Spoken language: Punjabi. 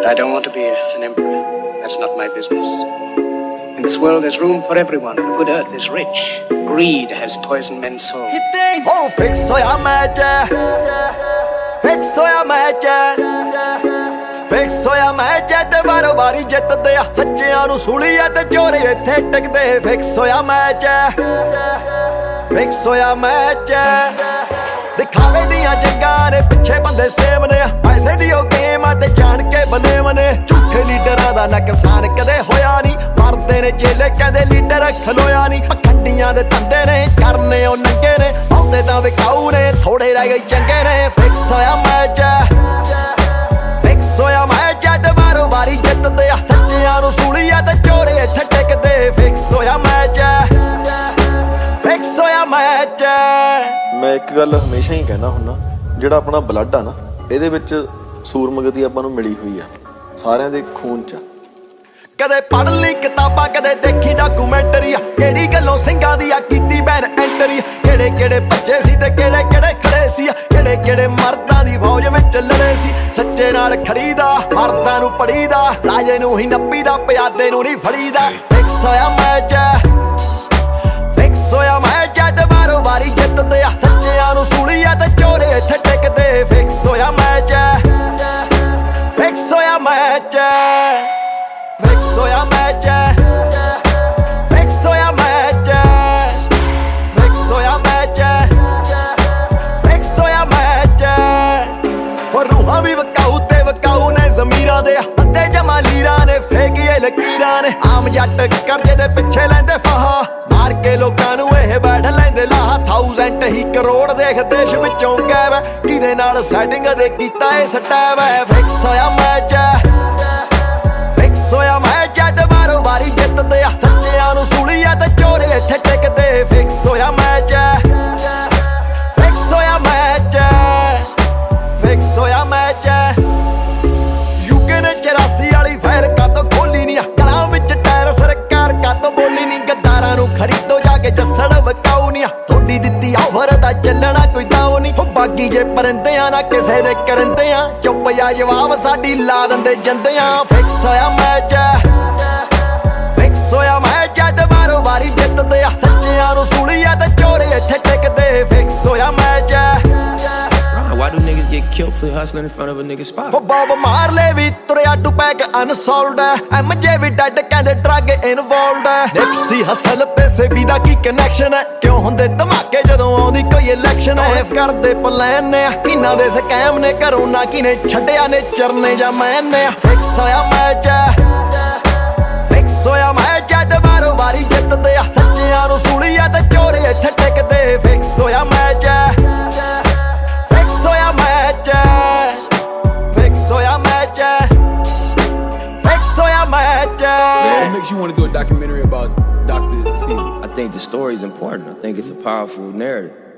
But I don't want to be an emperor. That's not my business. In this world there's room for everyone. The good earth is rich. Greed has poisoned men's souls. Oh, fix hoya match. Fix hoya match. Fix hoya match ਤੇ ਬਾਰੋ ਬਾਰੀ ਜਿੱਤਦੇ ਆ ਸੱਚਿਆਂ ਨੂੰ ਸੂਲੀਆ ਤੇ ਚੋਰੇ ਇੱਥੇ ਟਿਕਦੇ ਫਿਕਸ ਹੋਇਆ ਮੈਚ ਫਿਕਸ ਹੋਇਆ ਮੈਚ ਦਿਖਾਵੇ ਦੀਆਂ ਜੰਗਾਂ ਨੇ ਪਿੱਛੇ ਬੰਦੇ ਸੇਮ ਨੇ ਪੈਸੇ ਦੀ ਉਹ ਗੇਮ ਆ ਤੇ ਜਾਣ ਕੇ ਬਨੇ ਮਨੇ ਝੂਠੇ ਲੀਡਰਾਂ ਦਾ ਨੁਕਸਾਨ ਕਦੇ ਹੋਇਆ ਨਹੀਂ ਮਰਦੇ ਨੇ ਚੇਲੇ ਕਹਿੰਦੇ ਲੀਡਰ ਖਲੋਇਆ ਨਹੀਂ ਪਖੰਡੀਆਂ ਦੇ ਧੰਦੇ ਨੇ ਕਰਨੇ ਉਹ ਨੰਗੇ ਨੇ ਬਹੁਤੇ ਤਾਂ ਵਿਕਾਊ ਨੇ ਥੋੜੇ ਰਹਿ ਗਏ ਚੰਗੇ ਨੇ ਫਿਕਸ ਹੋਇਆ ਮੈਚ ਫਿਕਸ ਹੋਇਆ ਮੈਚ ਤੇ ਬਾਰੋ ਬਾਰੀ ਜਿੱਤਦੇ ਆ ਸੱਚਿਆਂ ਨੂੰ ਸੂਲੀਆ ਤੇ ਚੋਰੇ ਇੱਥੇ ਟਿਕਦੇ ਫਿਕਸ ਹੋਇਆ ਮੈਚ ਫਿਕਸ ਹੋਇਆ ਮੈਚ ਮੈਂ ਇੱਕ ਗੱਲ ਹਮੇਸ਼ਾ ਹੀ ਕਹਿਣਾ ਹੁੰਦਾ ਜਿਹੜਾ ਆਪਣਾ ਬਲੱਡ ਆ ਨਾ ਇਹਦੇ ਵਿੱਚ ਸੂਰਮਗਤੀ ਆਪਾਂ ਨੂੰ ਮਿਲੀ ਹੋਈ ਆ ਸਾਰਿਆਂ ਦੇ ਖੂਨ 'ਚ ਕਦੇ ਪੜ੍ਹ ਲਈ ਕਿਤਾਬਾਂ ਕਦੇ ਦੇਖੀ ਡਾਕੂਮੈਂਟਰੀ ਕਿਹੜੀ ਗੱਲੋਂ ਸਿੰਘਾਂ ਦੀ ਆ ਕੀਤੀ ਬੈਨ ਐਂਟਰੀ ਕਿਹੜੇ ਕਿਹੜੇ ਬੱਚੇ ਸੀ ਤੇ ਕਿਹੜੇ ਕਿਹੜੇ ਖੜੇ ਸੀ ਕਿਹੜੇ ਕਿਹੜੇ ਮਰਦਾਂ ਦੀ ਫੌਜ ਵਿੱਚ ਲੜੇ ਸੀ ਸੱਚੇ ਨਾਲ ਖੜੀਦਾ ਮਰਦਾਂ ਨੂੰ ਪੜੀਦਾ ਰਾਜੇ ਨੂੰ ਹੀ ਨੱਪੀਦਾ ਪਿਆਦੇ ਨੂੰ ਨਹੀਂ ਫੜੀਦਾ ਫਿਕਸ ਹੋਇਆ ਮੈਚ ਫਿਕਸ ਹੋਇਆ ਮੈਚ ਤੇ ਬਾਰੋ ਬਾਰੀ ਜਿੱਤਦੇ ਆ ਸੱਚਿਆਂ ਨੂੰ ਸੂਲੀਆ ਤੇ ਚੋਰੇ ਇੱਥੇ ਟਿਕਦੇ ਫਿਕਸ ਹੋਇਆ ਮੈਚ ਫਿਕਸ ਹੋਇਆ ਮੈਚ ਫਿਕਸ ਹੋਇਆ ਮੈਚ ਫਿਕਸ ਹੋਇਆ ਮੈਚ ਫਿਕਸ ਹੋਇਆ ਮੈਚ ਫਿਕਸ ਹੋਇਆ ਮੈਚ ਹੋ ਰੂਹਾਂ ਵੀ ਵਕਾਊ ਤੇ ਵਕਾਊ ਨੇ ਜ਼ਮੀਰਾਂ ਦੇ ਅੱਧੇ ਜਮਾ ਲੀਰਾਂ ਨੇ ਫੇਕੀਏ ਲਕੀਰਾਂ ਨੇ ਆਮ ਜੱਟ ਕਰਜ਼ੇ ਦੇ ਪਿੱਛੇ ਲੈਂਦੇ ਫਾਹਾ ਮਾਰ ਕੇ ਲੋਕਾਂ ਨੂੰ ਇਹ ਬੈਠ ਲੈਂਦੇ ਲਾਹਾ 1000 ਹੀ ਕਰੋੜ ਦੇਖ ਦੇਸ਼ ਵਿੱਚੋਂ ਗਾਇਬ ਕਿਹਦੇ ਨਾਲ ਸੈਟਿੰਗ ਦੇ ਕੀਤਾ ਇਹ ਸਟੈਬ ਫਿਕਸ ਹੋਇਆ ਮੈਚ ਫਿਕਸ ਹੋਇਆ ਮੈਚ ਤੇ ਬਾਰੋ ਬਾਰੀ ਜਿੱਤਦੇ ਆ ਸੱਚਿਆਂ ਨੂੰ ਸੂਲੀਆ ਤੇ ਚੋਰੇ ਇੱਥੇ ਟਿਕਦੇ ਫਿਕਸ ਹੋਇਆ ਮੈਚ ਫਿਕਸ ਹੋਇਆ ਮੈਚ ਫਿਕਸ ਹੋਇਆ ਮੈਚ ਯੂਕੇ ਨੇ 84 ਵਾਲੀ ਫਾਈਲ ਕਾਤੋਂ ਖੋਲੀ ਨਹੀਂ ਗਲਾਂ ਵਿੱਚ ਟਾਇਰ ਸਰਕਾਰ ਕਾਤੋਂ ਬੋਲੀ ਨਹੀਂ ਗੱਦਾਰਾਂ ਨੂੰ ਖਰੀਦੋ ਜਾ ਕੇ ਜੱਸੜ ਵਕਾਊ ਨਹੀਂ ਥੋੜੀ ਦਿੱਤੀ ਆਫਰ ਦਾ ਚੱਲਣਾ ਕੋਈ ਦਾਉ ਨਹੀਂ ਹੋ ਬਾਗੀ ਜੇ ਪਰਿੰਦਿਆਂ ਨਾ ਕਿਸੇ ਦੇ ਕਰੰਦਿਆਂ ਚੁੱਪ ਜਾ ਜਵਾਬ ਸਾਡੀ ਲਾ ਦਿੰਦੇ ਜੰਦਿਆਂ ਫਿਕਸ ਹੋਇਆ ਮੈਚ ਫਿਕਸ ਹੋਇਆ ਮੈਚ ਤੇ ਬਾਰੋ ਬਾਰੀ ਜਿੱਤਦੇ ਆ ਸੱਚਿਆਂ ਨੂੰ ਸੂਲੀਆ ਤੇ ਚੋਰੇ ਇੱਥੇ ਟਿਕਦੇ ਫਿਕਸ ਹੋਇਆ match Why do niggas get killed for hustling in front of a nigga's spot? Bob Marley ਵੀ ਤੁਰਿਆ ਟੂਪੈਕ ਅਨਸੋਲਡ MJ ਵੀ ਡੈਡ ਕਹਿੰਦੇ ਡਰੱਗ ਇਨਵੋਲਵਡ ਨਿਪਸੀ ਹਸਲ ਤੇ ਸੇਬੀ ਦਾ ਕੀ ਕਨੈਕਸ਼ਨ ਹੈ ਕਿਉਂ ਹੁੰਦੇ ਧਮਾਕੇ ਜਦੋਂ ਆਉਂਦੀ ਕੋਈ ਇਲੈਕਸ਼ਨ ਹੈ ਕਰਦੇ ਪਲਾਨ ਨੇ ਕਿਨਾਂ ਦੇ ਸਕੈਮ ਨੇ ਘਰੋਂ ਨਾ ਕਿਨੇ ਛੱਡਿਆ ਨੇ ਚਰਨੇ ਜਾਂ ਮੈਂ ਨੇ ਫਿਕਸ ਹੋਇਆ ਮੈਚ ਫਿਕਸ ਹੋਇਆ ਮੈਚ ਤੇ ਬਾਰੋ ਬਾਰੀ ਜਿੱਤਦੇ ਆ ਸੱਚਿਆਂ ਨੂੰ ਸੂਲੀਆ ਤੇ ਚੋਰੇ ਇੱਥੇ ਟਿਕਦੇ ਫਿਕਸ ਹੋਇਆ ਮੈਚ ਫਿਕਸ ਹੋਇਆ ਮੈਚ ਫਿਕਸ ਹੋਇਆ ਮੈਚ ਫਿਕਸ ਹੋਇਆ match What makes you want to do a documentary about Dr. Sebi? I think the story is important. I think it's a powerful narrative.